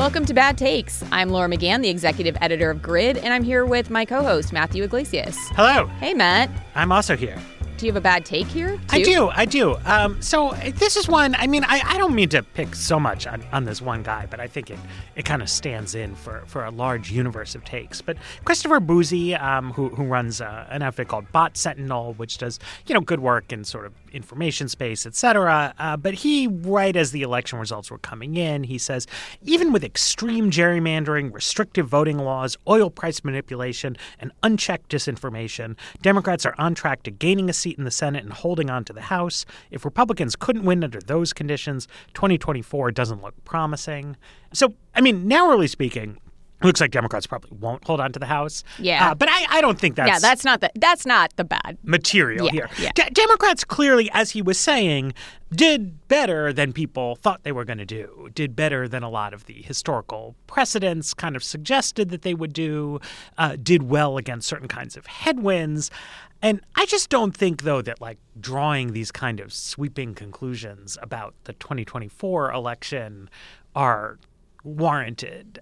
Welcome to Bad Takes. I'm Laura McGann, the executive editor of Grid, and I'm here with my co-host, Matthew Iglesias. Hello. Hey, Matt. I'm also here. Do you have a bad take here, too? I do. So this is one, I don't mean to pick so much on this one guy, but I think it kind of stands in for a large universe of takes. But Christopher Bouzy, who runs an outfit called Bot Sentinel, which does, good work in sort of information space, et cetera. But he, right as the election results were coming in, he says, even with extreme gerrymandering, restrictive voting laws, oil price manipulation, and unchecked disinformation, Democrats are on track to gaining a seat in the Senate and holding on to the House. If Republicans couldn't win under those conditions, 2024 doesn't look promising. So, narrowly speaking, it looks like Democrats probably won't hold on to the House. Yeah. But I don't think that's... Yeah, that's not the bad material here. Yeah. Democrats clearly, as he was saying, did better than people thought they were going to do, did better than a lot of the historical precedents kind of suggested that they would do, did well against certain kinds of headwinds. And I just don't think, though, that drawing these kind of sweeping conclusions about the 2024 election are warranted.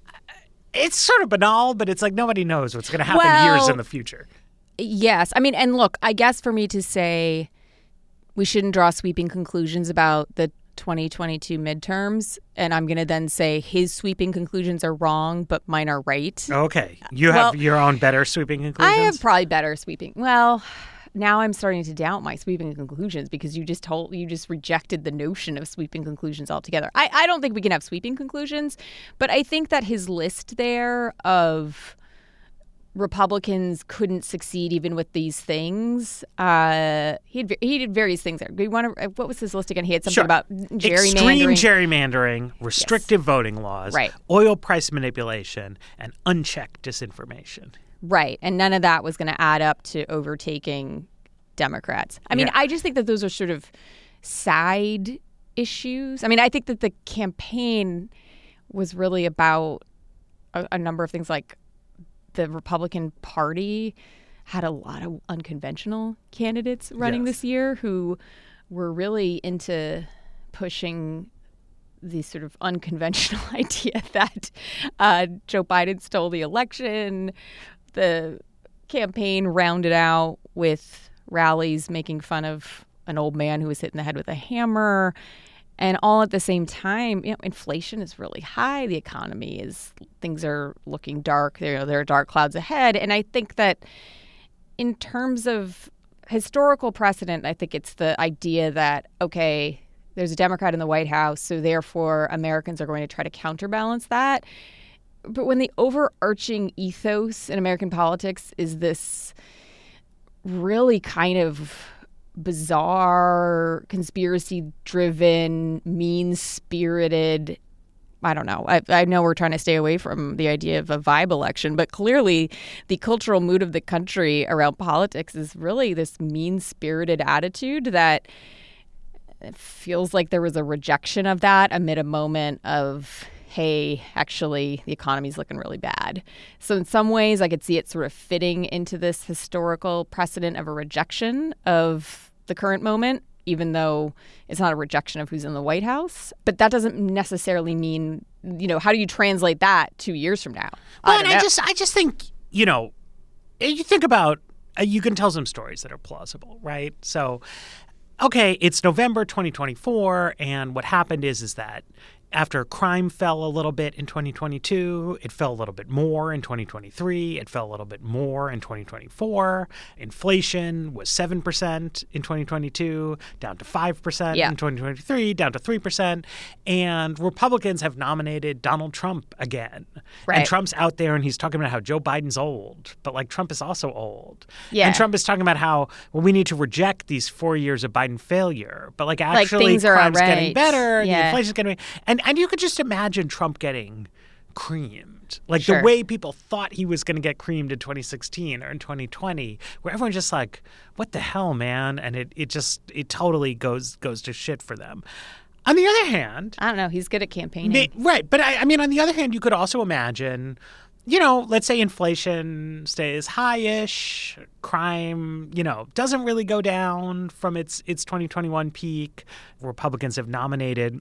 It's sort of banal, but it's nobody knows what's going to happen years in the future. Yes. And look, I guess for me to say we shouldn't draw sweeping conclusions about the 2022 midterms, and I'm going to then say his sweeping conclusions are wrong, but mine are right. Okay. You have your own better sweeping conclusions? I have probably better sweeping. Well, now I'm starting to doubt my sweeping conclusions because you just rejected the notion of sweeping conclusions altogether. I don't think we can have sweeping conclusions, but I think that his list there of Republicans couldn't succeed even with these things. He did various things there. What was his list again? He had something about gerrymandering. Extreme gerrymandering, restrictive voting laws, right, oil price manipulation, and unchecked disinformation. Right. And none of that was going to add up to overtaking Democrats. I just think that those are sort of side issues. I think that the campaign was really about a number of things, like the Republican Party had a lot of unconventional candidates running this year who were really into pushing the sort of unconventional idea that Joe Biden stole the election. The campaign rounded out with rallies making fun of an old man who was hit in the head with a hammer. And all at the same time, inflation is really high. The economy things are looking dark. There are dark clouds ahead. And I think that in terms of historical precedent, I think it's the idea that, okay, there's a Democrat in the White House, so therefore Americans are going to try to counterbalance that. But when the overarching ethos in American politics is this really kind of bizarre, conspiracy-driven, mean-spirited, I don't know. I know we're trying to stay away from the idea of a vibe election, but clearly the cultural mood of the country around politics is really this mean-spirited attitude that feels like there was a rejection of that amid a moment of, hey, actually, the economy's looking really bad. So in some ways, I could see it sort of fitting into this historical precedent of a rejection of the current moment, even though it's not a rejection of who's in the White House. But that doesn't necessarily mean, how do you translate that 2 years from now? Well, and I just think, you think about, you can tell some stories that are plausible, right? So, okay, it's November 2024, and what happened is that after crime fell a little bit in 2022, it fell a little bit more in 2023, it fell a little bit more in 2024. Inflation was 7% in 2022, down to 5% in 2023, down to 3%. And Republicans have nominated Donald Trump again. Right. And Trump's out there and he's talking about how Joe Biden's old, but Trump is also old. Yeah. And Trump is talking about how, we need to reject these 4 years of Biden failure, but actually things are crime's right. getting better, yeah. the inflation's getting and you could just imagine Trump getting creamed. Sure. The way people thought he was going to get creamed in 2016 or in 2020, where everyone's just what the hell, man? And it totally goes to shit for them. On the other hand, I don't know. He's good at campaigning. Right. But on the other hand, you could also imagine, let's say inflation stays high-ish, crime, doesn't really go down from its 2021 peak. Republicans have nominated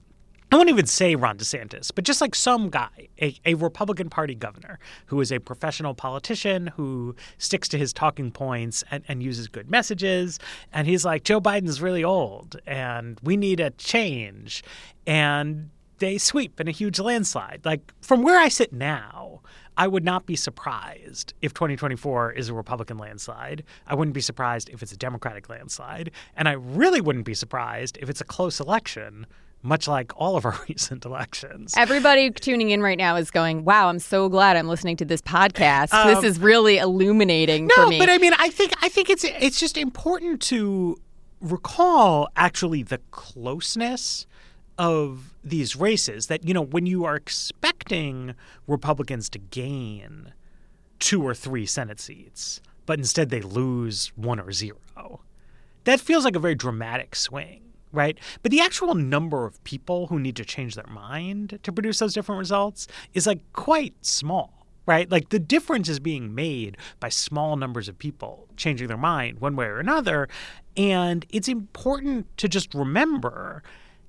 I won't even say Ron DeSantis, but just like some guy, a Republican Party governor who is a professional politician who sticks to his talking points and uses good messages. And he's like, Joe Biden's really old and we need a change. And they sweep in a huge landslide. Like, from where I sit now, I would not be surprised if 2024 is a Republican landslide. I wouldn't be surprised if it's a Democratic landslide. And I really wouldn't be surprised if it's a close election, much like all of our recent elections. Everybody tuning in right now is going, wow, I'm so glad I'm listening to this podcast. This is really illuminating for me. No, but I mean, I think it's just important to recall actually the closeness of these races, that, you know, when you are expecting Republicans to gain 2 or 3 Senate seats, but instead they lose 1 or 0, that feels like a very dramatic swing. Right. But the actual number of people who need to change their mind to produce those different results is like quite small. Right. Like the difference is being made by small numbers of people changing their mind one way or another. And it's important to just remember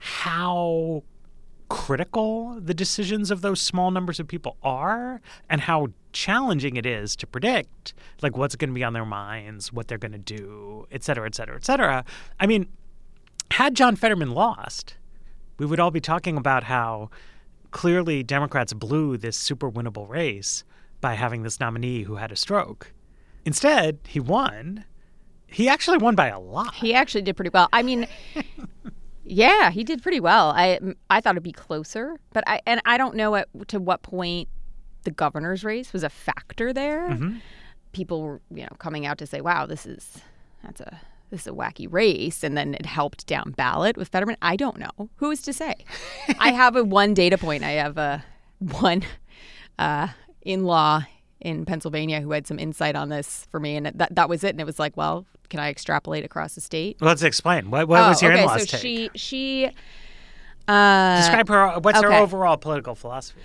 how critical the decisions of those small numbers of people are and how challenging it is to predict, like, what's going to be on their minds, what they're going to do, et cetera, et cetera, et cetera. I mean, had John Fetterman lost, we would all be talking about how clearly Democrats blew this super winnable race by having this nominee who had a stroke. Instead, he won. He actually won by a lot. He actually did pretty well. I mean, yeah, he did pretty well. I thought it'd be closer, but I don't know to what point the governor's race was a factor there. Mm-hmm. People were, coming out to say, "Wow, this is a wacky race," and then it helped down ballot with Fetterman. I don't know. Who is to say? I have one data point. I have one in-law in Pennsylvania who had some insight on this for me, and that was it. And it was like, well, can I extrapolate across the state? Well, let's explain. What was your in-law's take? She describe her. What's her overall political philosophy?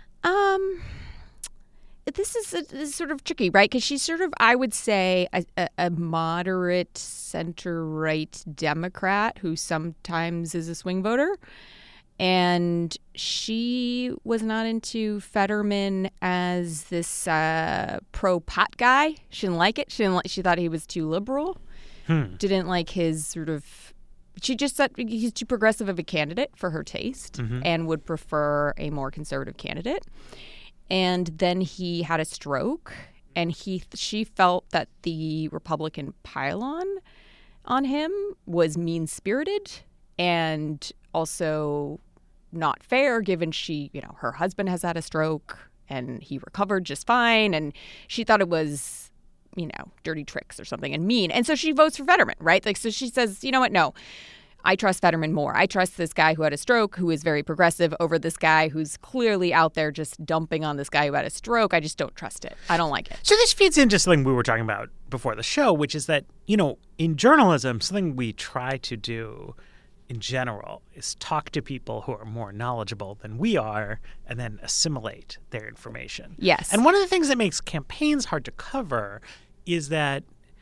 This is sort of tricky, right? Because she's sort of, I would say, a moderate center-right Democrat who sometimes is a swing voter. And she was not into Fetterman as this pro-pot guy. She didn't like it. She thought he was too liberal. Didn't like his sort of... She just thought he's too progressive of a candidate for her taste, and would prefer a more conservative candidate. And then he had a stroke, and she felt that the Republican pile-on on him was mean-spirited and also not fair, given her husband has had a stroke and he recovered just fine, and she thought it was, dirty tricks or something and mean. And so she votes for Fetterman, right? Like, so she says, you know what? No. I trust Fetterman more. I trust this guy who had a stroke, who is very progressive, over this guy who's clearly out there just dumping on this guy who had a stroke. I just don't trust it. I don't like it. So this feeds into something we were talking about before the show, which is that, in journalism, something we try to do in general is talk to people who are more knowledgeable than we are and then assimilate their information. Yes. And one of the things that makes campaigns hard to cover is that,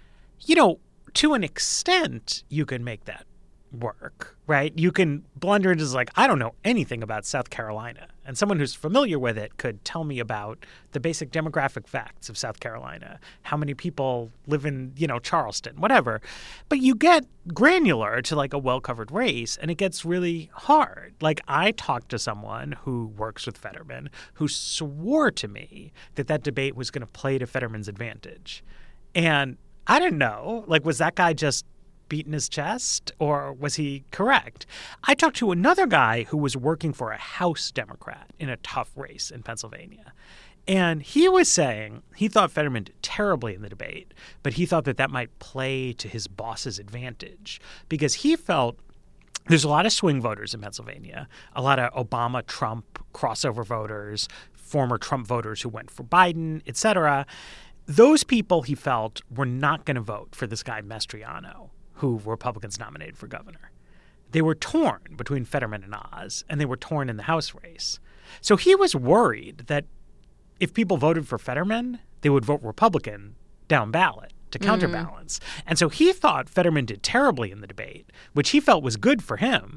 to an extent, you can make that work, right? You can blunder into like, I don't know anything about South Carolina, and someone who's familiar with it could tell me about the basic demographic facts of South Carolina, how many people live in, Charleston, whatever. But you get granular to like a well-covered race, and it gets really hard. Like, I talked to someone who works with Fetterman who swore to me that debate was going to play to Fetterman's advantage. And I didn't know, like, was that guy just beating his chest, or was he correct? I talked to another guy who was working for a House Democrat in a tough race in Pennsylvania. And he was saying he thought Fetterman did terribly in the debate, but he thought that might play to his boss's advantage because he felt there's a lot of swing voters in Pennsylvania, a lot of Obama-Trump crossover voters, former Trump voters who went for Biden, et cetera. Those people, he felt, were not going to vote for this guy Mastriano, who Republicans nominated for governor. They were torn between Fetterman and Oz, and they were torn in the House race. So he was worried that if people voted for Fetterman, they would vote Republican down ballot to counterbalance. And so he thought Fetterman did terribly in the debate, which he felt was good for him,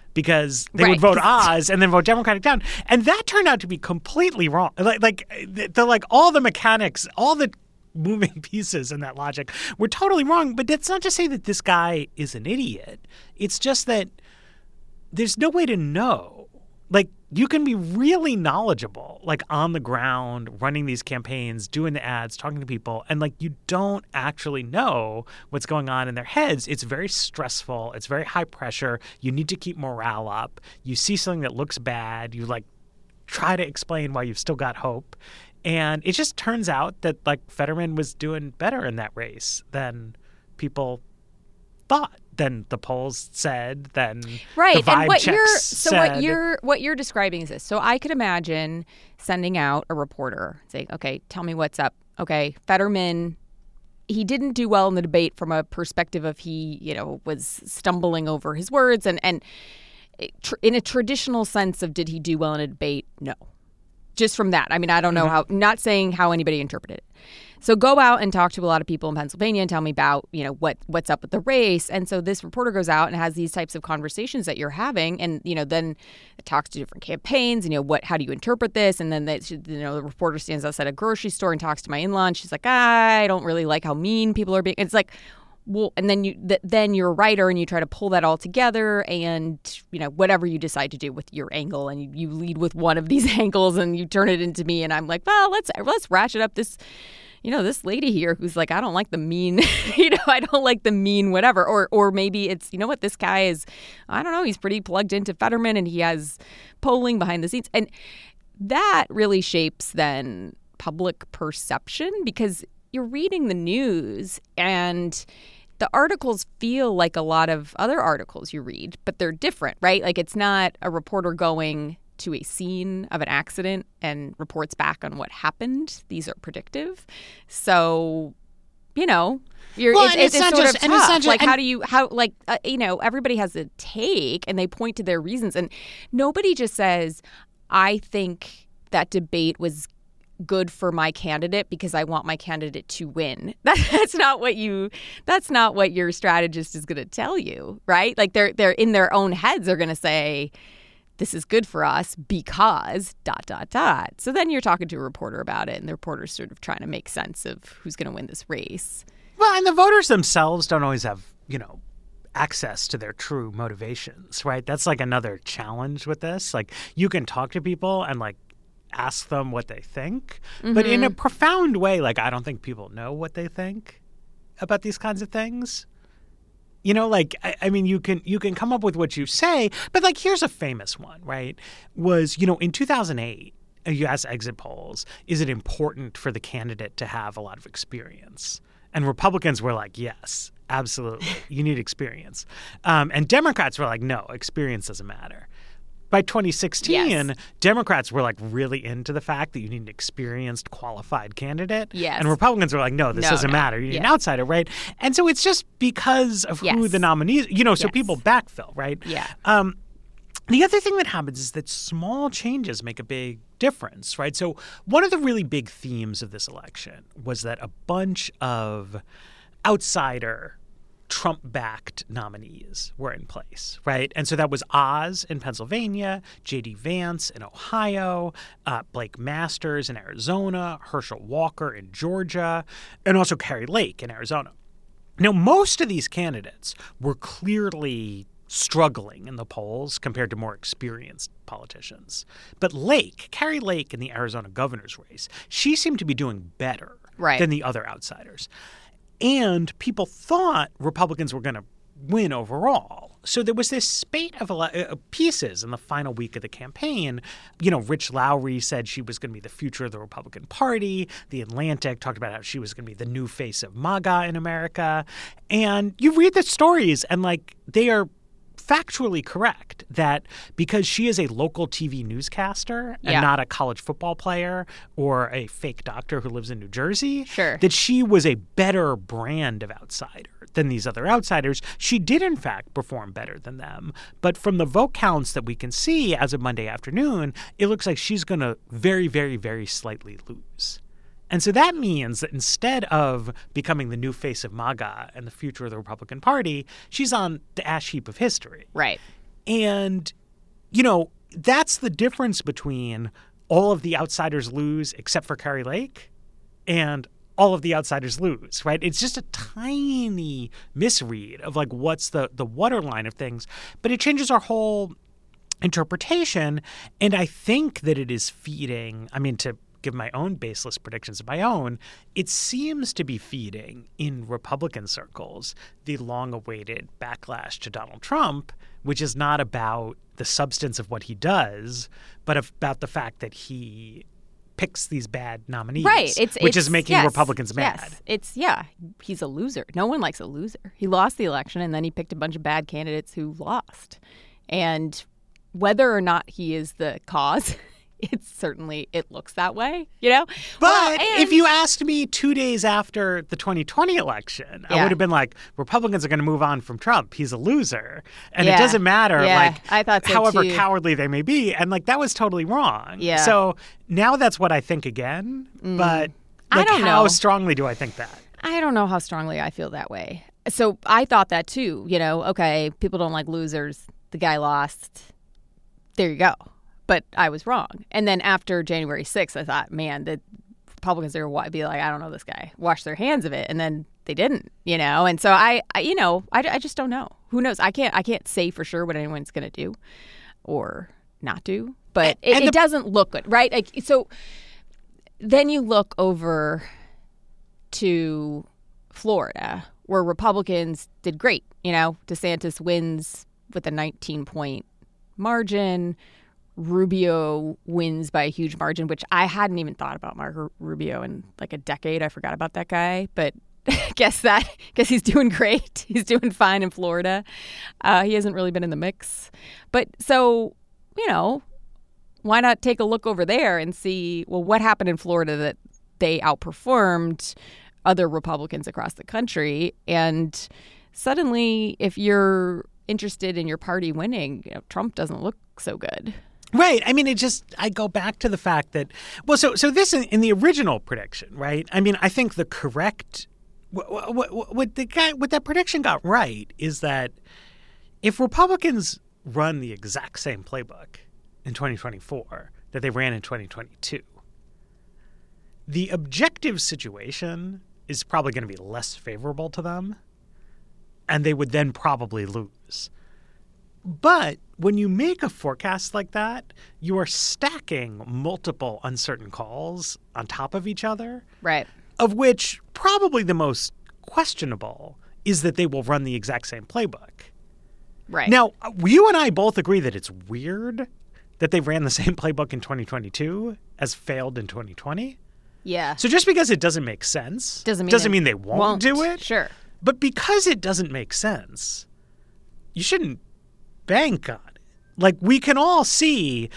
because they would vote Oz and then vote Democratic down. And that turned out to be completely wrong. Like all the mechanics, all the moving pieces in that logic were totally wrong. But that's not to say that this guy is an idiot. It's just that there's no way to know. Like, you can be really knowledgeable, like on the ground, running these campaigns, doing the ads, talking to people, and like you don't actually know what's going on in their heads. It's very stressful. It's very high pressure. You need to keep morale up. You see something that looks bad. You like try to explain why you've still got hope. And it just turns out that like Fetterman was doing better in that race than people thought. Than the polls said, than the vibe checks said. What you're describing is this. So I could imagine sending out a reporter saying, okay, tell me what's up. Okay, Fetterman, he didn't do well in the debate from a perspective of he, was stumbling over his words. And in a traditional sense of did he do well in a debate? No. Just from that. I mean, I don't know how, not saying how anybody interpreted it. So go out and talk to a lot of people in Pennsylvania and tell me about, what's up with the race. And so this reporter goes out and has these types of conversations that you're having. And, then it talks to different campaigns and, how do you interpret this? And then, the reporter stands outside a grocery store and talks to my in-law. And she's like, I don't really like how mean people are being. It's like, well, and then you're a writer and you try to pull that all together and, whatever you decide to do with your angle and you lead with one of these angles and you turn it into me. And I'm like, well, let's ratchet up this, this lady here who's like, I don't like the mean, I don't like the mean whatever. Or maybe it's, what, this guy is, I don't know, he's pretty plugged into Fetterman and he has polling behind the scenes. And that really shapes then public perception because you're reading the news and the articles feel like a lot of other articles you read, but they're different, right? Like it's not a reporter going to a scene of an accident and reports back on what happened. These are predictive. So, it's sort of tough. Like, everybody has a take and they point to their reasons. And nobody just says, I think that debate was good for my candidate because I want my candidate to win. That's not what your strategist is going to tell you, right? Like they're in their own heads are going to say, this is good for us because ... So then you're talking to a reporter about it, and the reporter's sort of trying to make sense of who's going to win this race. Well, and the voters themselves don't always have, access to their true motivations, right? That's like another challenge with this. Like you can talk to people and like ask them what they think, but in a profound way, like I don't think people know what they think about these kinds of things. I mean, you can come up with what you say, but like here's a famous one, right? Was, in 2008, you asked exit polls, is it important for the candidate to have a lot of experience? And Republicans were like, yes, absolutely. You need experience. And Democrats were like, no, experience doesn't matter. By 2016, Democrats were like really into the fact that you need an experienced, qualified candidate. Yes. And Republicans were like, no, this doesn't matter. You need an outsider, right? And so it's just because of who the nominees, so people backfill, right? Yeah. The other thing that happens is that small changes make a big difference, right? So one of the really big themes of this election was that a bunch of outsider Trump-backed nominees were in place, right? And so that was Oz in Pennsylvania, J.D. Vance in Ohio, Blake Masters in Arizona, Herschel Walker in Georgia, and also Kari Lake in Arizona. Now, most of these candidates were clearly struggling in the polls compared to more experienced politicians. But Kari Lake in the Arizona governor's race, she seemed to be doing better than the other outsiders. And people thought Republicans were going to win overall. So there was this spate of pieces in the final week of the campaign. Rich Lowry said she was going to be the future of the Republican Party. The Atlantic talked about how she was going to be the new face of MAGA in America. And you read the stories and they are factually correct that because she is a local TV newscaster and not a college football player or a fake doctor who lives in New Jersey, that she was a better brand of outsider than these other outsiders. She did, in fact, perform better than them. But from the vote counts that we can see as of Monday afternoon, it looks like she's going to very, very, very slightly lose. And so that means that instead of becoming the new face of MAGA and the future of the Republican Party, she's on the ash heap of history. Right. And, that's the difference between all of the outsiders lose except for Kari Lake and all of the outsiders lose, right? It's just a tiny misread of like what's the waterline of things, but it changes our whole interpretation. And I think that it is feeding, to give my own baseless predictions of my own, it seems to be feeding in Republican circles the long-awaited backlash to Donald Trump, which is not about the substance of what he does, but about the fact that he picks these bad nominees, right? Which is making Republicans mad. Yes, he's a loser. No one likes a loser. He lost the election, and then he picked a bunch of bad candidates who lost. And whether or not he is the cause, it looks that way, But if you asked me 2 days after the 2020 election, I would have been like, Republicans are going to move on from Trump. He's a loser. And it doesn't matter, I thought so however too. cowardly they may be. And that was totally wrong. Yeah. So now that's what I think again. But I don't how know. strongly do I think that? I don't know how strongly I feel that way. So I thought that too, okay, people don't like losers. The guy lost. There you go. But I was wrong. And then after January 6th, I thought, man, the Republicans are going to be like, I don't know this guy, wash their hands of it. And then they didn't, And so I just don't know. Who knows? I can't say for sure what anyone's going to do or not do. But it doesn't look good, right? Like, so then you look over to Florida, where Republicans did great. DeSantis wins with a 19-point margin. Rubio wins by a huge margin, which I hadn't even thought about Marco Rubio in like a decade. I forgot about that guy, but guess he's doing great. He's doing fine in Florida. He hasn't really been in the mix. But so, why not take a look over there and see, well, what happened in Florida that they outperformed other Republicans across the country? And suddenly, if you're interested in your party winning, Trump doesn't look so good. Right. I go back to the fact that, so this in the original prediction, right? I think the correct, what that prediction got right is that if Republicans run the exact same playbook in 2024 that they ran in 2022, the objective situation is probably going to be less favorable to them, and they would then probably lose. But when you make a forecast like that, you are stacking multiple uncertain calls on top of each other. Right. Of which probably the most questionable is that they will run the exact same playbook. Right. Now, you and I both agree that it's weird that they ran the same playbook in 2022 as failed in 2020. Yeah. So just because it doesn't make sense doesn't mean they won't do it. Sure. But because it doesn't make sense, you shouldn't bank on it. Like, we can all see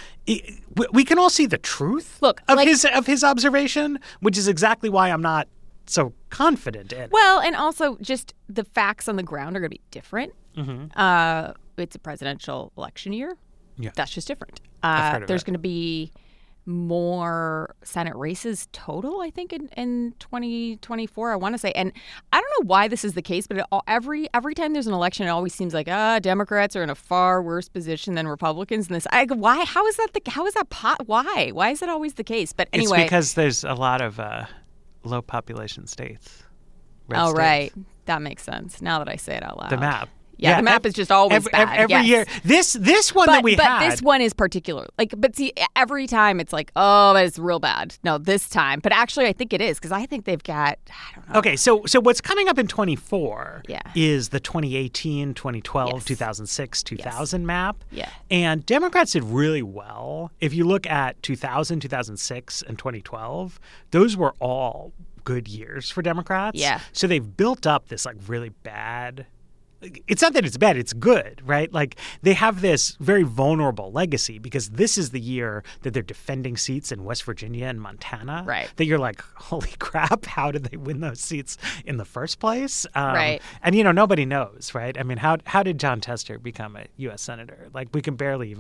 the truth of his observation, which is exactly why I'm not so confident in it. Well, and also just the facts on the ground are going to be different. Mm-hmm. It's a presidential election year. Yeah. That's just different. There's going to be more Senate races total, I think, in 2024, I want to say. And I don't know why this is the case, but every time there's an election, it always seems like Democrats are in a far worse position than Republicans. And why? How is that why? Why is that always the case? But anyway, it's because there's a lot of low population states. Oh, right. That makes sense. Now that I say it out loud. The map. Yeah, the map is just always bad. Every year. This one that we had. But this one is particular. But see, every time it's like, oh, it's real bad. No, this time. But actually, I think it is, because I think they've got, I don't know. Okay, so what's coming up in 24 is the 2018, 2012, 2006, 2000 map. Yeah. And Democrats did really well. If you look at 2000, 2006, and 2012, those were all good years for Democrats. Yeah. So they've built up this really bad. It's not that it's bad, it's good, right? Like, they have this very vulnerable legacy because this is the year that they're defending seats in West Virginia and Montana. Right. That you're like, holy crap, how did they win those seats in the first place? Right. And, nobody knows, right? How did Jon Tester become a U.S. Senator? Like, we can barely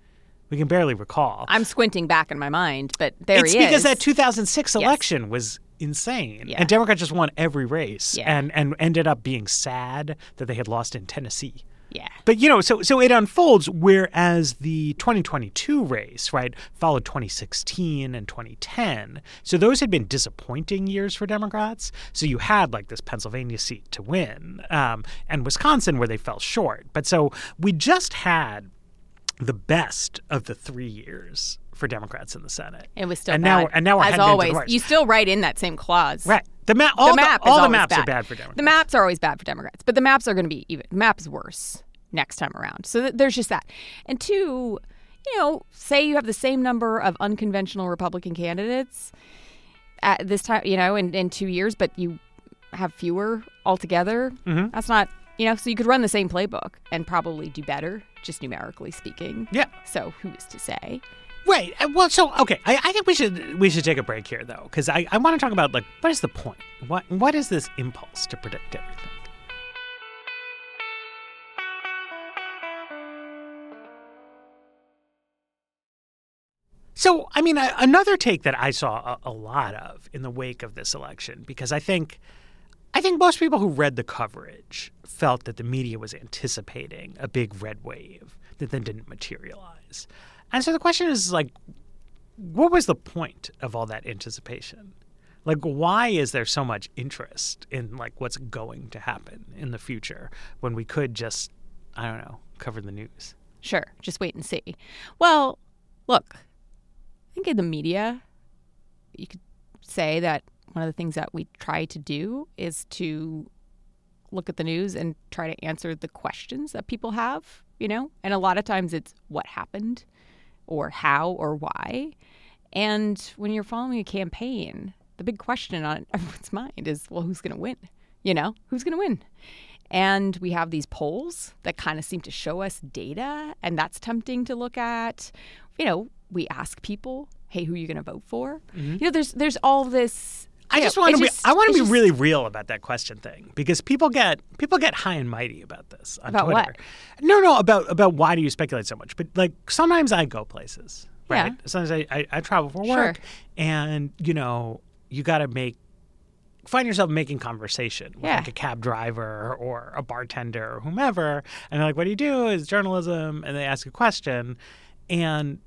recall. I'm squinting back in my mind, but he is. It's because that 2006 election was insane. Yeah. And Democrats just won every race and ended up being sad that they had lost in Tennessee. Yeah. But, so it unfolds, whereas the 2022 race, right, followed 2016 and 2010. So those had been disappointing years for Democrats. So you had, like, this Pennsylvania seat to win and Wisconsin where they fell short. But so we just had the best of the 3 years for Democrats in the Senate. It was still and bad. Now we're as heading always, into the worst. You still write in that same clause. Right. The maps are bad for Democrats. The maps are always bad for Democrats, but the maps are going to be even. The map is worse next time around. So there's just that. And two, say you have the same number of unconventional Republican candidates at this time, in 2 years, but you have fewer altogether. Mm-hmm. That's not, so you could run the same playbook and probably do better, just numerically speaking. Yeah. So who is to say? Right. Well, so, okay. I think we should take a break here, though, because I want to talk about, like, what is the point? What is this impulse to predict everything? So, I mean, another take that I saw a lot of in the wake of this election, because I think most people who read the coverage felt that the media was anticipating a big red wave that then didn't materialize. And so the question is, like, what was the point of all that anticipation? Like, why is there so much interest in, like, what's going to happen in the future when we could just, I don't know, cover the news? Sure. Just wait and see. Well, look, I think in the media, you could say that one of the things that we try to do is to look at the news and try to answer the questions that people have, and a lot of times it's what happened or how or why. And when you're following a campaign, the big question on everyone's mind is, well, who's going to win? Who's going to win? And we have these polls that kind of seem to show us data, and that's tempting to look at. We ask people, hey, who are you going to vote for? Mm-hmm. There's all this. I want to be really real about that question thing, because people get high and mighty about this on about Twitter. What? No, about why do you speculate so much? But, like, sometimes I go places, right? Yeah. Sometimes I travel for work, and you got to find yourself making conversation with like a cab driver or a bartender or whomever, and they're like, "What do you do?" Is journalism, and they ask a question, and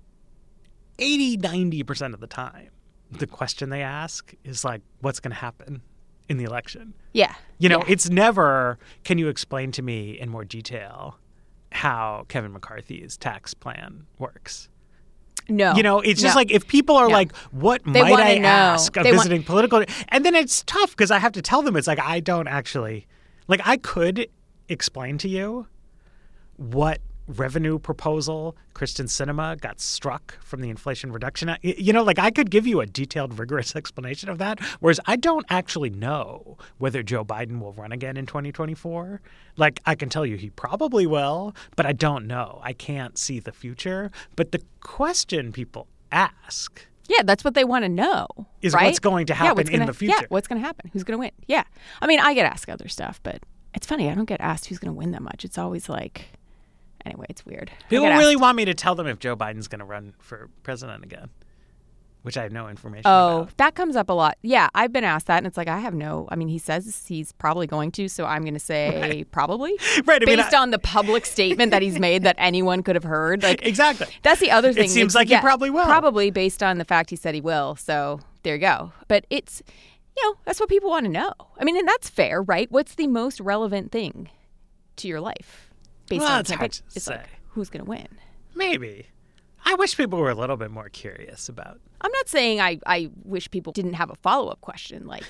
80-90% of the time, the question they ask is like, what's going to happen in the election? Yeah. It's never, can you explain to me in more detail how Kevin McCarthy's tax plan works? No. It's just like, if people are like, what they might I ask of visiting political? And then it's tough because I have to tell them, it's like, I don't actually, like, I could explain to you what revenue proposal Kyrsten Sinema got struck from the Inflation Reduction Act. I could give you a detailed, rigorous explanation of that, whereas I don't actually know whether Joe Biden will run again in 2024. Like, I can tell you he probably will, but I don't know. I can't see the future. But the question people ask... Yeah, that's what they want to know. Is right? what's going to happen in the future. Yeah, what's going to happen? Who's going to win? Yeah. I mean, I get asked other stuff, but it's funny. I don't get asked who's going to win that much. It's always like... Anyway, it's weird. People really want me to tell them if Joe Biden's going to run for president again, which I have no information about. That comes up a lot. Yeah, I've been asked that, and it's like, he says he's probably going to, so I'm going to say probably. Right. Based on the public statement that he's made that anyone could have heard. Like, exactly. That's the other thing. It seems like he probably will. Probably based on the fact he said he will, so there you go. But it's, that's what people want to know. I mean, and that's fair, right? What's the most relevant thing to your life? Based on it's hard to say. Like, who's going to win? Maybe. I wish people were a little bit more curious about. I'm not saying I wish people didn't have a follow-up question, like,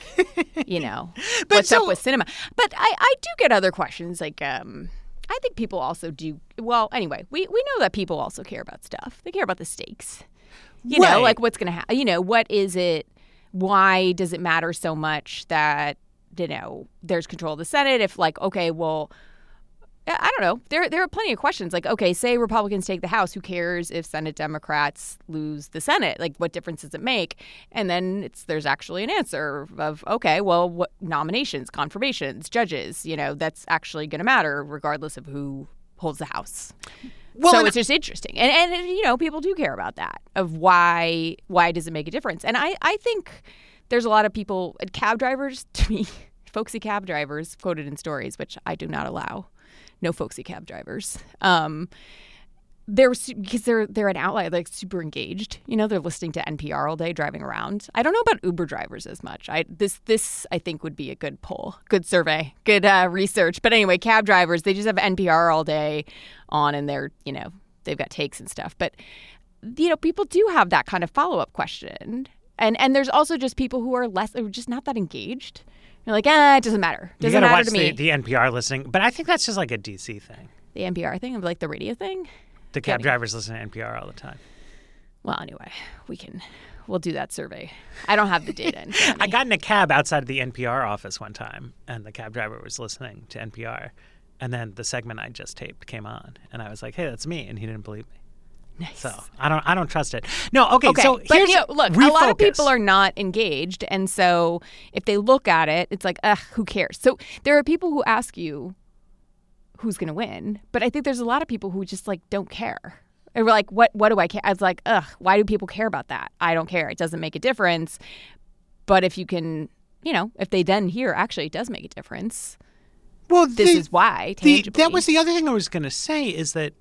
what's up with Sinema? But I do get other questions, like, I think people also do. Well, anyway, we know that people also care about stuff. They care about the stakes. You know, like what's going to happen. What is it? Why does it matter so much that, there's control of the Senate? If, like, okay, well... I don't know. There are plenty of questions. Like, okay, say Republicans take the House. Who cares if Senate Democrats lose the Senate? Like, what difference does it make? And then there's actually an answer of, okay, well, what nominations, confirmations, judges, that's actually going to matter regardless of who holds the House. Well, so it's just interesting. And people do care about that, of why does it make a difference? And I think there's a lot of people, cab drivers, to me, folksy cab drivers quoted in stories, which I do not allow no folksy cab drivers. Because they're an outlier, like super engaged. They're listening to NPR all day, driving around. I don't know about Uber drivers as much. This I think would be a good poll, good survey, good research. But anyway, cab drivers, they just have NPR all day on, and they've got takes and stuff. But people do have that kind of follow-up question, and there's also just people who are just not that engaged. You're like, it doesn't matter. Doesn't matter to me. You gotta watch the NPR listening, but I think that's just like a DC thing. The NPR thing, like the radio thing. The cab drivers listen to NPR all the time. Well, anyway, we'll do that survey. I don't have the data in front of me. I got in a cab outside of the NPR office one time, and the cab driver was listening to NPR, and then the segment I just taped came on, and I was like, "Hey, that's me," and he didn't believe me. Nice. So I don't trust it. No, okay. So but here's look, refocus. A lot of people are not engaged, and so if they look at it, it's like, who cares? So there are people who ask you who's going to win, but I think there's a lot of people who just like don't care. And we're like, what do I care? I was like, why do people care about that? I don't care. It doesn't make a difference. But if you can, if they then hear, actually, it does make a difference. Well, this is why, tangibly. That was the other thing I was going to say is that,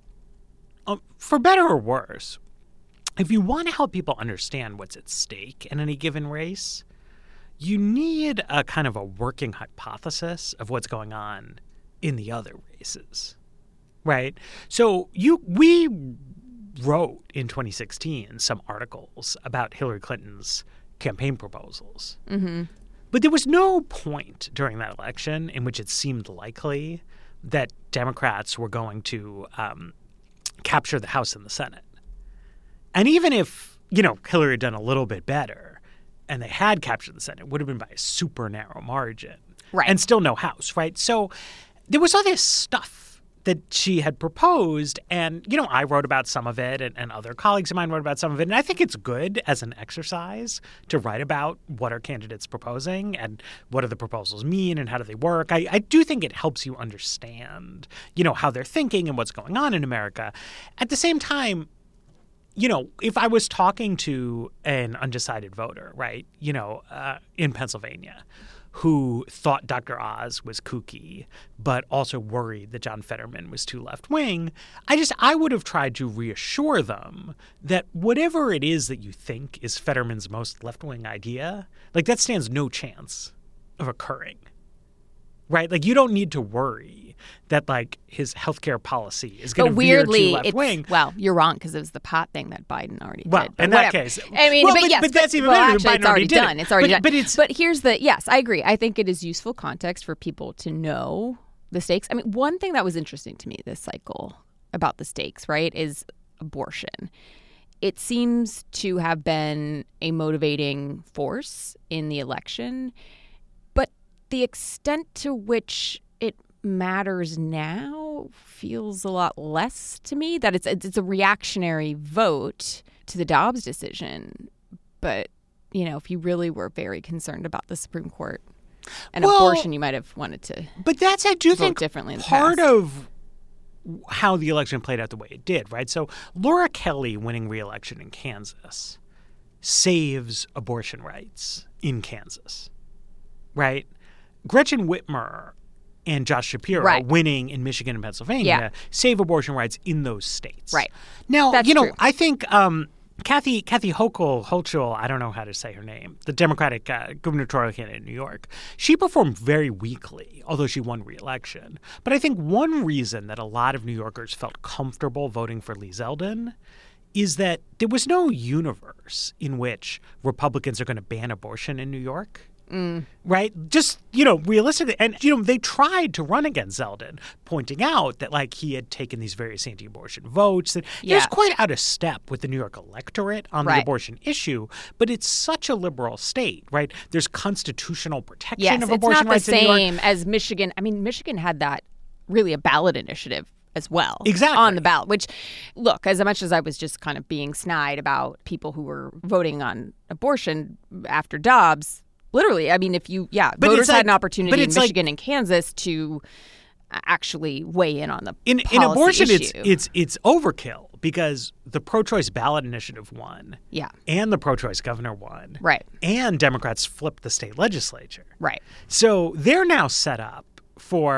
for better or worse, if you want to help people understand what's at stake in any given race, you need a kind of a working hypothesis of what's going on in the other races, right? So we wrote in 2016 some articles about Hillary Clinton's campaign proposals. Mm-hmm. But there was no point during that election in which it seemed likely that Democrats were going to capture the House and the Senate. And even if, Hillary had done a little bit better and they had captured the Senate, it would have been by a super narrow margin. Right. And still no House, right? So there was all this stuff that she had proposed, and, I wrote about some of it, and other colleagues of mine wrote about some of it, and I think it's good as an exercise to write about what are candidates proposing and what do the proposals mean and how do they work. I do think it helps you understand, how they're thinking and what's going on in America. At the same time, if I was talking to an undecided voter, right, in Pennsylvania, who thought Dr. Oz was kooky, but also worried that John Fetterman was too left-wing, I would have tried to reassure them that whatever it is that you think is Fetterman's most left-wing idea, like that stands no chance of occurring, right? Like you don't need to worry that like his healthcare policy is going to veer too left-wing. Well, you're wrong because it was the pot thing that Biden already did. Well, in that case. I mean, but that's even better than Biden it's already done. It. It's already done. But here's yes, I agree. I think it is useful context for people to know the stakes. I mean, one thing that was interesting to me this cycle about the stakes, right, is abortion. It seems to have been a motivating force in the election, but the extent to which it matters now feels a lot less to me. That it's a reactionary vote to the Dobbs decision. But, if you really were very concerned about the Supreme Court and abortion, you might have wanted to I do think differently in the part past. of how the election played out the way it did, right? So Laura Kelly winning re-election in Kansas saves abortion rights in Kansas, right? Gretchen Whitmer and Josh Shapiro winning in Michigan and Pennsylvania save abortion rights in those states. Right. Now, That's true. I think Kathy Hochul, I don't know how to say her name, the Democratic gubernatorial candidate in New York, she performed very weakly, although she won re-election. But I think one reason that a lot of New Yorkers felt comfortable voting for Lee Zeldin is that there was no universe in which Republicans are going to ban abortion in New York. Right? Just, realistically. And, they tried to run against Zeldin, pointing out that, like, he had taken these various anti-abortion votes. That he was quite out of step with the New York electorate on the abortion issue. But it's such a liberal state, right? There's constitutional protection of abortion rights in New York. It's not the same as Michigan. I mean, Michigan had that really a ballot initiative as well. Exactly. On the ballot, which, look, as much as I was just kind of being snide about people who were voting on abortion after Dobbs, literally, I mean, voters had an opportunity in Michigan and Kansas to actually weigh in on the in abortion issue. it's overkill because the pro-choice ballot initiative won. Yeah. And the pro-choice governor won. Right. And Democrats flipped the state legislature. Right. So they're now set up for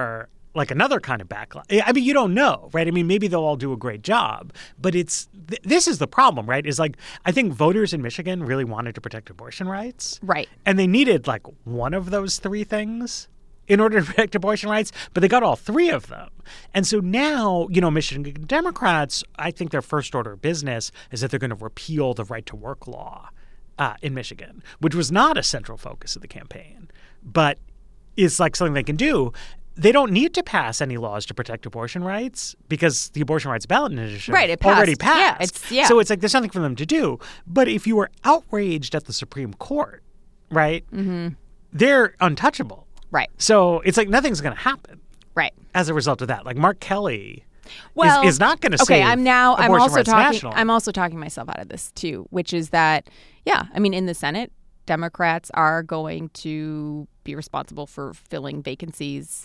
like another kind of backlash. I mean, you don't know, right? I mean, maybe they'll all do a great job, but this is the problem, right? Is like, I think voters in Michigan really wanted to protect abortion rights. Right. And they needed like one of those three things in order to protect abortion rights, but they got all three of them. And so now, Michigan Democrats, I think their first order of business is that they're going to repeal the right to work law in Michigan, which was not a central focus of the campaign, but is like something they can do. They don't need to pass any laws to protect abortion rights because the abortion rights ballot initiative already passed. Yeah. So it's like there's nothing for them to do. But if you were outraged at the Supreme Court, right, they're untouchable. Right. So it's like nothing's going to happen. Right. As a result of that, like Mark Kelly is not going to save okay, I'm also talking national. I'm also talking myself out of this too, which is that I mean, in the Senate, Democrats are going to be responsible for filling vacancies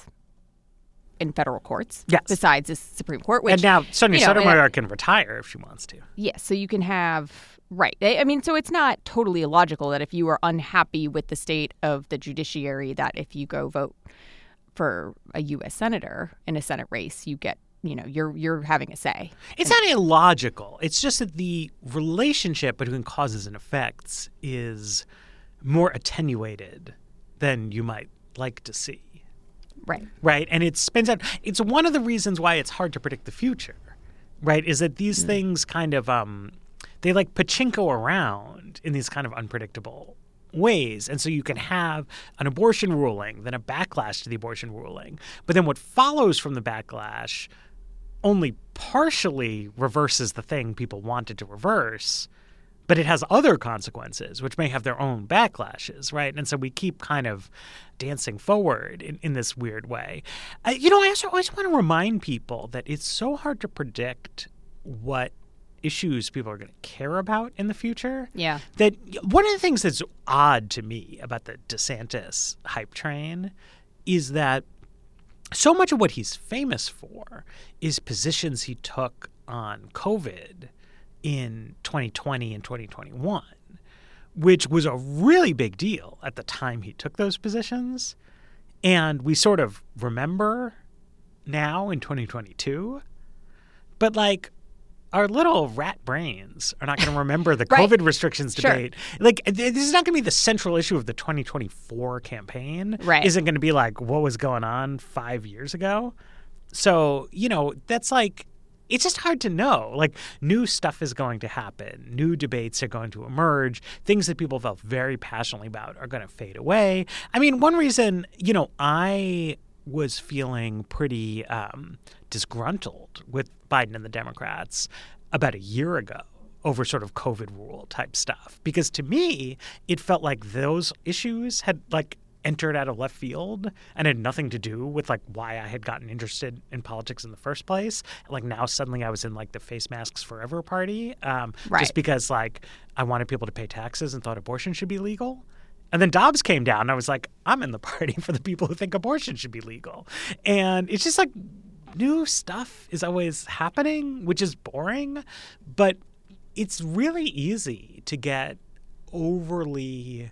in federal courts. Yes. Besides the Supreme Court, which and now Sonia Sotomayor can retire if she wants to. Yes, so you can have right. I mean, so it's not totally illogical that if you are unhappy with the state of the judiciary, that if you go vote for a U.S. senator in a Senate race, you get, you're having a say. It's not illogical. It's just that the relationship between causes and effects is more attenuated than you might like to see. Right. Right. And it spins out. It's one of the reasons why it's hard to predict the future. Right. Is that these things kind of they like pachinko around in these kind of unpredictable ways. And so you can have an abortion ruling, then a backlash to the abortion ruling. But then what follows from the backlash only partially reverses the thing people wanted to reverse. But it has other consequences, which may have their own backlashes, right? And so we keep kind of dancing forward in this weird way. I also always want to remind people that it's so hard to predict what issues people are going to care about in the future. Yeah. That one of the things that's odd to me about the DeSantis hype train is that so much of what he's famous for is positions he took on COVID in 2020 and 2021, which was a really big deal at the time he took those positions. And we sort of remember now in 2022. But like our little rat brains are not going to remember the right. COVID restrictions debate. Sure. Like this is not going to be the central issue of the 2024 campaign. Right. Isn't going to be like what was going on 5 years ago. So, that's like, it's just hard to know. Like, new stuff is going to happen. New debates are going to emerge. Things that people felt very passionately about are going to fade away. I mean, one reason, I was feeling pretty disgruntled with Biden and the Democrats about a year ago over sort of COVID rule type stuff. Because to me, it felt like those issues had like entered out of left field and had nothing to do with like why I had gotten interested in politics in the first place. Like now suddenly I was in like the Face Masks Forever party just because like I wanted people to pay taxes and thought abortion should be legal. And then Dobbs came down and I was like, I'm in the party for the people who think abortion should be legal. And it's just like new stuff is always happening, which is boring, but it's really easy to get overly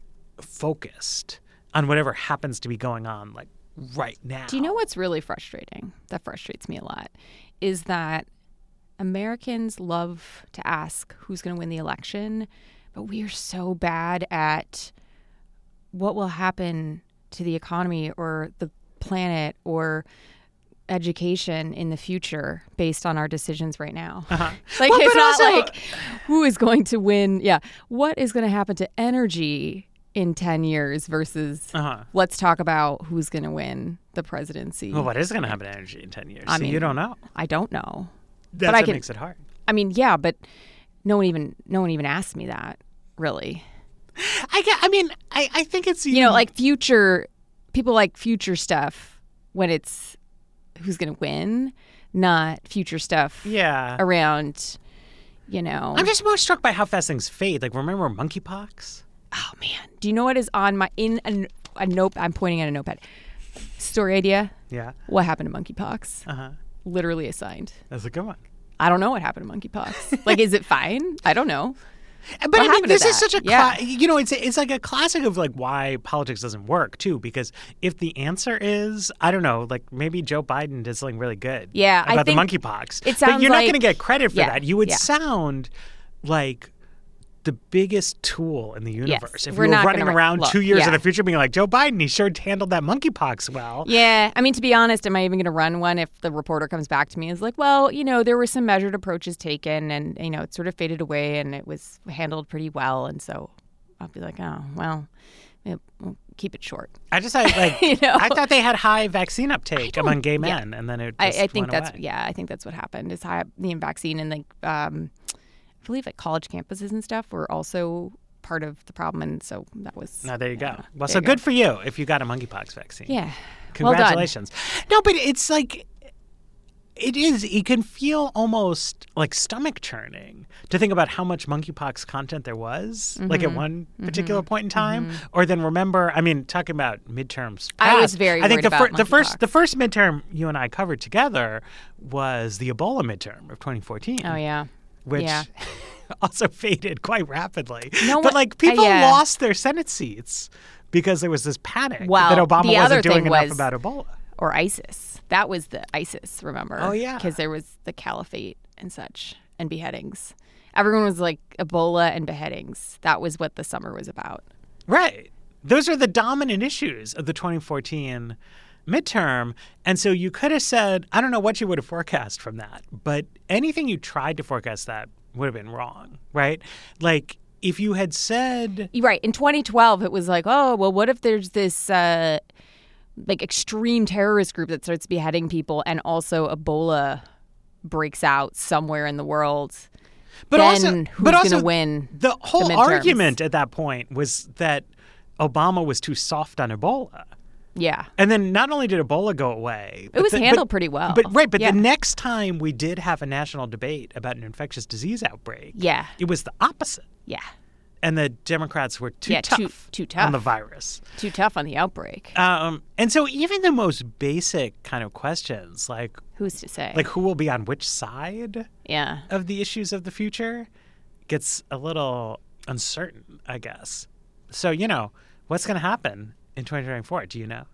focused on whatever happens to be going on like right now. Do you know what's really frustrating? That frustrates me a lot is that Americans love to ask who's going to win the election, but we are so bad at what will happen to the economy or the planet or education in the future based on our decisions right now. Uh-huh. Like well, it's not also, like who is going to win. Yeah. What is going to happen to energy in 10 years versus let's talk about who's going to win the presidency. Well, what is going to happen to energy in 10 years? I mean, you don't know. I don't know. That's what makes it hard. I mean, yeah, but no one even asked me that, really. I think it's like future people like future stuff when it's who's going to win, not future stuff around, I'm just more struck by how fast things fade. Like, remember monkeypox? Oh, man. Do you know what is on my a note? I'm pointing at a notepad. Story idea? Yeah. What happened to monkeypox? Uh-huh. Literally assigned. That's a good one. I don't know what happened to monkeypox. Like, is it fine? I don't know. But I mean, this is that? such a it's like a classic of like why politics doesn't work too. Because if the answer is I don't know, like maybe Joe Biden did something really good, about the monkeypox, but you're not going to get credit for that. You would sound like the biggest tool in the universe if you were running around 2 years in the future being like, Joe Biden, he sure handled that monkeypox well. Yeah. I mean, to be honest, am I even going to run one if the reporter comes back to me and is like, well, there were some measured approaches taken and, it sort of faded away and it was handled pretty well. And so I'll be like, oh, well, we'll keep it short. I just like, I thought they had high vaccine uptake among gay men and then it just I think went that's, away. I think that's what happened is high the vaccine and like, I believe like college campuses and stuff were also part of the problem. And so that was... Now, there you go. Well, so good for you if you got a monkeypox vaccine. Yeah. Congratulations. Well done. No, but it's like... It can feel almost like stomach churning to think about how much monkeypox content there was, like at one particular point in time, or then remember, I mean, talking about midterms. I was very worried about the first midterm you and I covered together was the Ebola midterm of 2014. Oh, yeah. Which also faded quite rapidly. But people lost their Senate seats because there was this panic that Obama wasn't doing enough about Ebola. Or ISIS. That was the ISIS, remember? Oh, yeah. Because there was the caliphate and such and beheadings. Everyone was like Ebola and beheadings. That was what the summer was about. Right. Those are the dominant issues of the 2014 midterm. And so you could have said, I don't know what you would have forecast from that, but anything you tried to forecast that would have been wrong, right? Like if you had said... Right. In 2012, it was like, oh, well, what if there's this like extreme terrorist group that starts beheading people and also Ebola breaks out somewhere in the world? But then who's going to win? The whole argument at that point was that Obama was too soft on Ebola. Yeah. And then not only did Ebola go away... It was handled pretty well. But the next time we did have a national debate about an infectious disease outbreak, it was the opposite. Yeah. And the Democrats were too tough on the virus. Too tough on the outbreak. And so even the most basic kind of questions, like... Who's to say? Like who will be on which side of the issues of the future gets a little uncertain, I guess. So, what's going to happen in 2024? Do you know?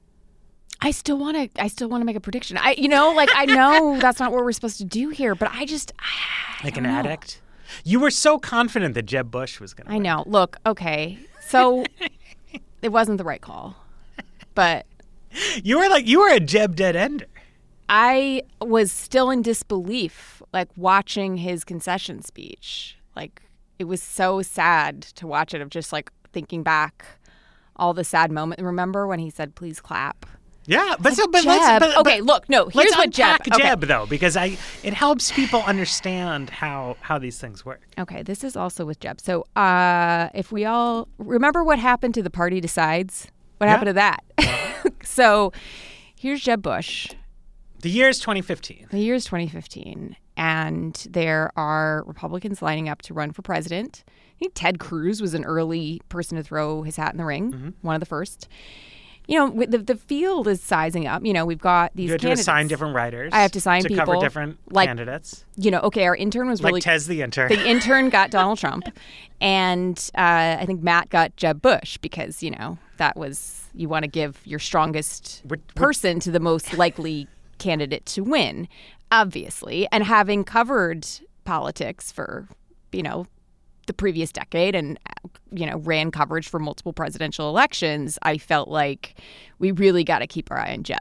I still want to make a prediction. I know that's not what we're supposed to do here, but I just like an addict. You were so confident that Jeb Bush was going to. I know. Look, okay, so it wasn't the right call, but you were a Jeb dead ender. I was still in disbelief, like watching his concession speech. Like it was so sad to watch it. Of just like thinking back. All the sad moment. Remember when he said, "Please clap"? Yeah, look, no. Here's let's what Jeb. Jeb though, because it helps people understand how these things work. Okay, this is also with Jeb. So, if we all remember what happened to the Party Decides, what happened to that? So, here's Jeb Bush. The year is 2015. The year is 2015, and there are Republicans lining up to run for president. I think Ted Cruz was an early person to throw his hat in the ring, one of the first. The field is sizing up. We've got these candidates. You have to assign different writers. I have to assign people. To cover different candidates. Our intern was really... Like Tez the intern. The intern got Donald Trump. And I think Matt got Jeb Bush because, that was... You want to give your strongest person to the most likely candidate to win, obviously. And having covered politics for, the previous decade and, ran coverage for multiple presidential elections, I felt like we really got to keep our eye on Jeb, !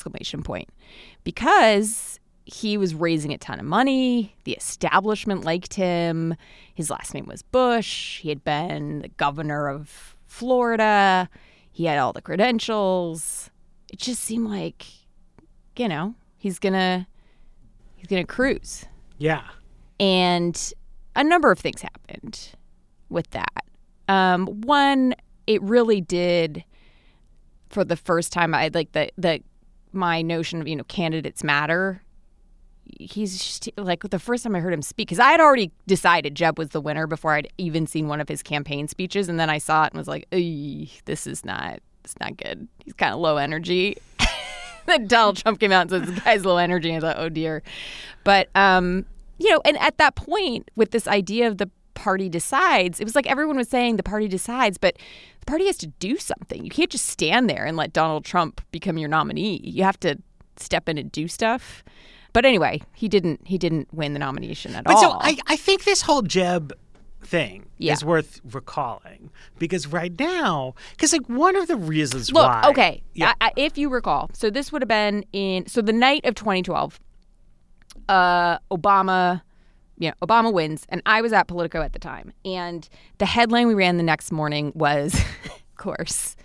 Because he was raising a ton of money. The establishment liked him. His last name was Bush. He had been the governor of Florida. He had all the credentials. It just seemed like, he's gonna cruise. Yeah. And a number of things happened with that. One, it really did, for the first time, I like my notion of, candidates matter. He's just, like, the first time I heard him speak, because I had already decided Jeb was the winner before I'd even seen one of his campaign speeches. And then I saw it and was like, it's not good. He's kind of low energy. Then Donald Trump came out and said, this guy's low energy. And I thought, oh dear. But, and at that point, with this idea of the party decides. It was like everyone was saying the party decides, but the party has to do something. You can't just stand there and let Donald Trump become your nominee. You have to step in and do stuff. But anyway, he didn't win the nomination at all. So I think this whole Jeb thing is worth recalling because right now, because like one of the reasons why. Okay, if you recall, so this would have been the night of 2012. Obama wins, and I was at Politico at the time, and the headline we ran the next morning was, of course,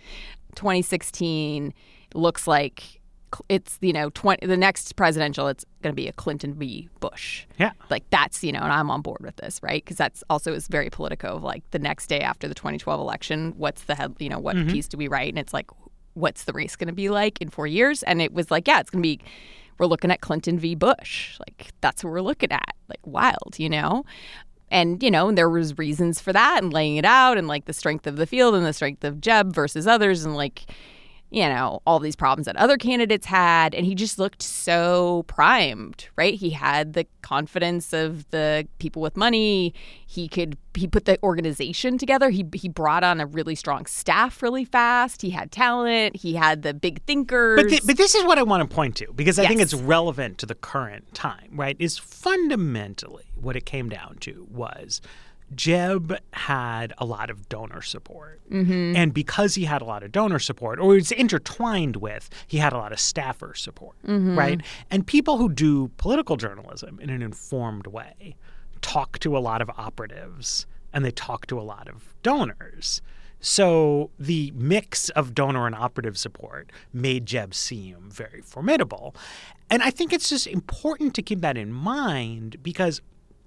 2016 looks like it's the next presidential, it's going to be a Clinton v. Bush. Yeah, like that's and I'm on board with this, right? Because that's also is very Politico of like the next day after the 2012 election, what's the head, what piece do we write, and it's like what's the race going to be like in 4 years, and it was like it's going to be. We're looking at Clinton v. Bush. Like, that's what we're looking at. Like, wild, And, there was reasons for that and laying it out and, like, the strength of the field and the strength of Jeb versus others and, like, all these problems that other candidates had. And he just looked so primed, right? He had the confidence of the people with money. He put the organization together. He brought on a really strong staff really fast. He had talent. He had the big thinkers. But this is what I want to point to because I think it's relevant to the current time, right? Is fundamentally what it came down to was Jeb had a lot of donor support. Mm-hmm. And because he had a lot of donor support, or it's intertwined with, he had a lot of staffer support, right? And people who do political journalism in an informed way talk to a lot of operatives and they talk to a lot of donors. So the mix of donor and operative support made Jeb seem very formidable. And I think it's just important to keep that in mind because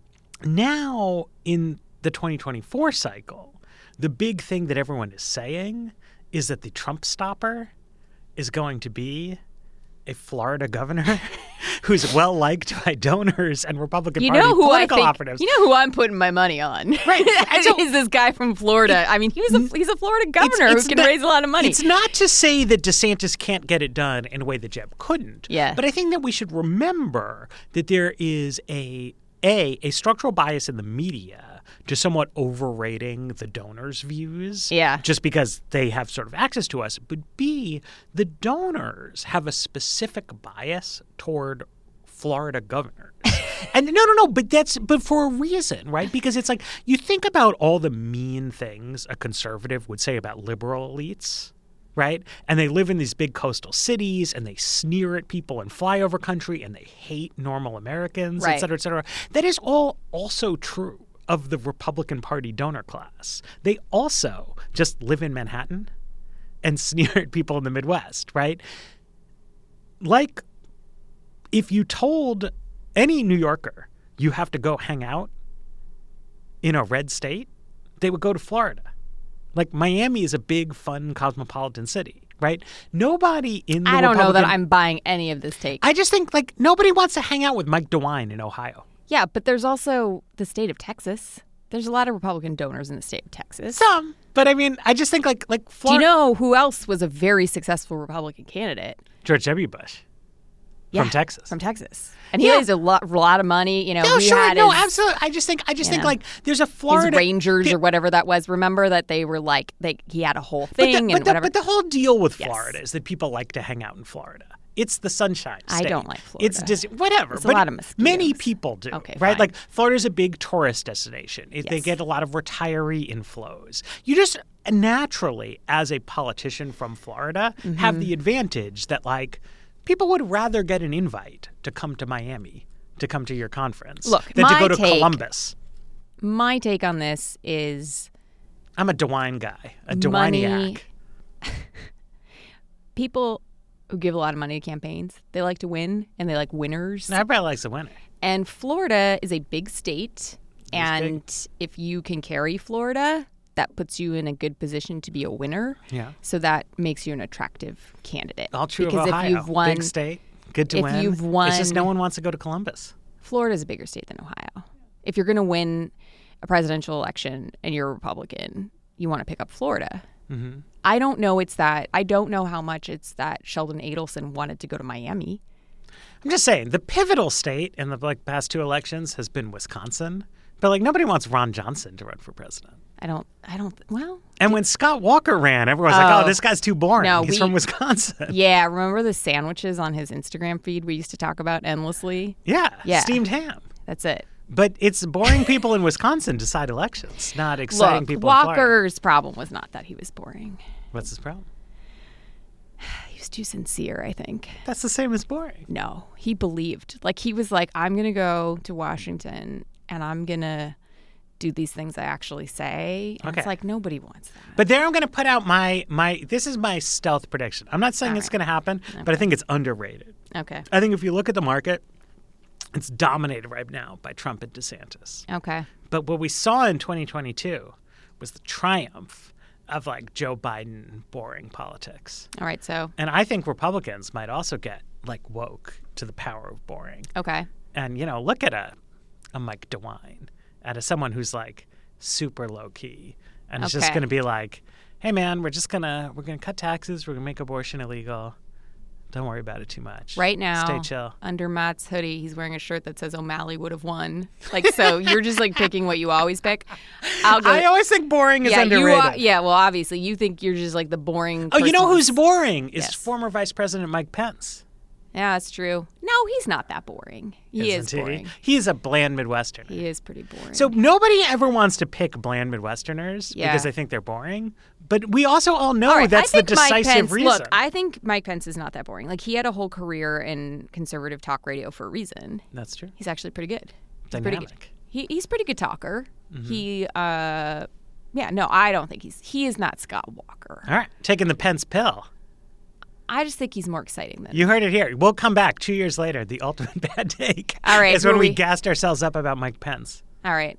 now in the 2024 cycle, the big thing that everyone is saying is that the Trump stopper is going to be a Florida governor who's well-liked by donors and Republican Party political operatives. You know who I'm putting my money on? Right. And so, is this guy from Florida. I mean, he's a Florida governor who can raise a lot of money. It's not to say that DeSantis can't get it done in a way that Jeb couldn't. Yeah. But I think that we should remember that there is a structural bias in the media to somewhat overrating the donors' views just because they have sort of access to us. But B, the donors have a specific bias toward Florida governors. And no, but for a reason, right? Because it's like you think about all the mean things a conservative would say about liberal elites. Right? And they live in these big coastal cities and they sneer at people in flyover country and they hate normal Americans, et cetera, et cetera. That is all also true of the Republican Party donor class. They also just live in Manhattan and sneer at people in the Midwest, right? Like if you told any New Yorker you have to go hang out in a red state, they would go to Florida. Like Miami is a big, fun, cosmopolitan city, right? Nobody in the I don't know that I'm buying any of this take. I just think like nobody wants to hang out with Mike DeWine in Ohio. Yeah, but there's also the state of Texas. There's a lot of Republican donors in the state of Texas. Some, but I mean, I just think like Florida. Do you know who else was a very successful Republican candidate? George W. Bush. From Texas. From Texas. And he raised a lot of money. Absolutely. I just think like there's a Florida his Rangers or whatever that was. Remember that they were like he had a whole thing whatever. But the whole deal with Florida is that people like to hang out in Florida. It's the Sunshine State. I don't like Florida. It's whatever. It's a lot of mosquitoes. Many people do. Okay, right? fine. Like Florida's a big tourist destination. They get a lot of retiree inflows. You just naturally, as a politician from Florida, have the advantage that like people would rather get an invite to come to Miami, to come to your conference, than to go to Columbus. My take on this is I'm a DeWine guy, a DeWiniac. People who give a lot of money to campaigns, they like to win, and they like winners. Everybody likes a winner. And Florida is a big state, and if you can carry Florida, that puts you in a good position to be a winner. Yeah. So that makes you an attractive candidate. All true because of Ohio. If you've won, big state, good to win. If you've won, it's just no one wants to go to Columbus. Florida's a bigger state than Ohio. If you're going to win a presidential election and you're a Republican, you want to pick up Florida. Mm-hmm. I don't know how much it's that Sheldon Adelson wanted to go to Miami. I'm just saying, the pivotal state in the past 2 elections has been Wisconsin. But nobody wants Ron Johnson to run for president. Well. And when Scott Walker ran, everyone was like, oh, this guy's too boring. No, He's from Wisconsin. Yeah, remember the sandwiches on his Instagram feed we used to talk about endlessly? Yeah. Steamed ham. That's it. But it's boring people in Wisconsin decide elections, not exciting people in Florida. Walker's problem was not that he was boring. What's his problem? He was too sincere, I think. That's the same as boring. No, he believed. He was like, I'm going to go to Washington and I'm going to do these things I actually say. And it's like, nobody wants that. But there I'm going to put out this is my stealth prediction. I'm not saying it's going to happen, but I think it's underrated. Okay. I think if you look at the market, it's dominated right now by Trump and DeSantis. Okay. But what we saw in 2022 was the triumph of Joe Biden boring politics. All right, so. And I think Republicans might also get woke to the power of boring. Okay. And, look at a Mike DeWine and as someone who's super low key and it's just going to be hey man, we're going to cut taxes. We're going to make abortion illegal. Don't worry about it too much. Right now, stay chill. Under Matt's hoodie, he's wearing a shirt that says O'Malley would have won. So you're just picking what you always pick. I always think boring is underrated. Well, obviously, you think you're just the boring person. Oh, you know who's boring? Is former Vice President Mike Pence. Yeah, that's true. No, he's not that boring. He is boring. He's a bland Midwesterner. He is pretty boring. So nobody ever wants to pick bland Midwesterners because they think they're boring. But we also all know that's the decisive reason. Look, I think Mike Pence is not that boring. He had a whole career in conservative talk radio for a reason. That's true. He's actually pretty good. Dynamic. He's pretty good talker. Mm-hmm. I don't think he is not Scott Walker. All right, taking the Pence pill. I just think he's more exciting than you heard it here. We'll come back 2 years later. The ultimate bad take. All right, is when we gassed ourselves up about Mike Pence. All right,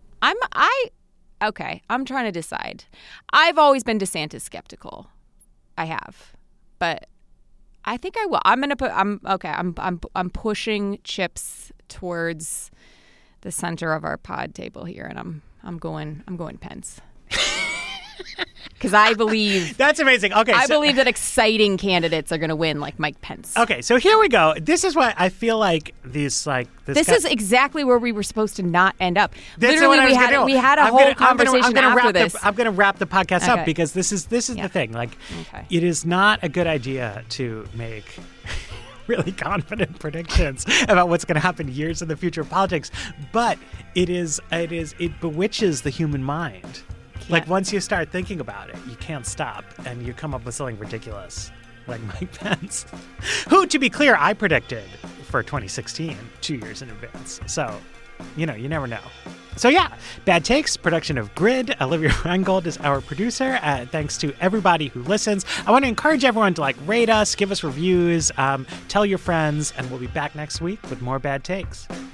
I'm trying to decide. I've always been DeSantis skeptical. I have, but I think I will. I'm gonna put. I'm pushing chips towards the center of our pod table here, and I'm going Pence. Because I believe that's amazing. Okay, I believe that exciting candidates are going to win, like Mike Pence. Okay, so here we go. This is why I feel this is exactly where we were supposed to not end up. Literally, we had a whole conversation after this. I'm going to wrap the podcast up because this is the thing. It is not a good idea to make really confident predictions about what's going to happen years in the future of politics, but it bewitches the human mind. Once you start thinking about it, you can't stop, and you come up with something ridiculous, like Mike Pence, who, to be clear, I predicted for 2016, 2 years in advance. So, you never know. So, Bad Takes, production of Grid. Olivia Reingold is our producer. Thanks to everybody who listens. I want to encourage everyone to rate us, give us reviews, tell your friends, and we'll be back next week with more Bad Takes.